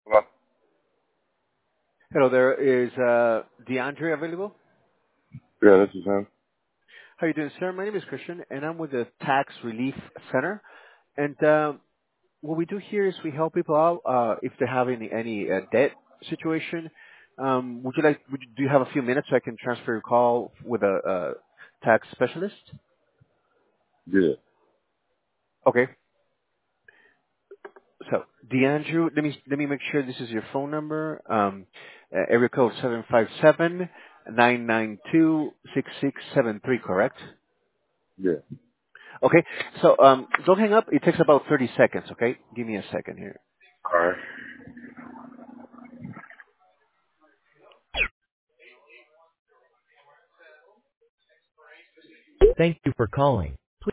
Well, Hello there. Is DeAndre available? yeah, this is him. How are you doing, sir? My name is Christian, and I'm with the Tax Relief Center. And what we do here is we help people out if they have any debt situation. Do you have a few minutes so I can transfer your call with a tax specialist? Yeah. Okay. So, DeAndrew, let me make sure this is your phone number. Area code 757-992-6673, correct? Yeah. Okay. So don't hang up. It takes about 30 seconds. Okay. Give me a second here. All right. Thank you for calling.